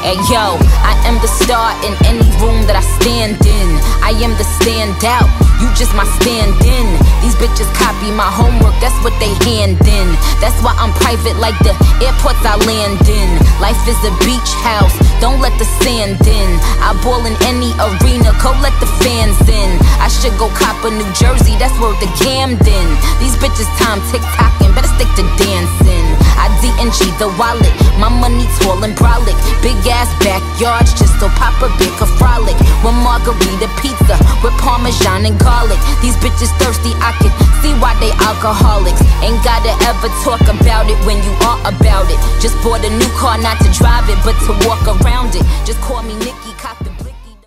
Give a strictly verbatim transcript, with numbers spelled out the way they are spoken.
Hey yo, I am the star in any room that I stand in. I am the standout, you just my stand-in. These bitches copy my homework, that's what they hand in. That's why I'm private like the airports I land in. Life is a beach house, don't let the sand in. I ball in any arena, go let the fans in. I should go cop a New Jersey, that's worth the Camden. These bitches time tick-tocking, better stick to dancing. I D N G the wallet, my money tall and brolic. Big ass backyards, just so Papa Big a frolic. With margarita pizza, with parmesan and garlic. These bitches thirsty, I can see why they alcoholics. Ain't gotta ever talk about it when you are about it. Just bought a new car, not to drive it, but to walk around it. Just call me Nick.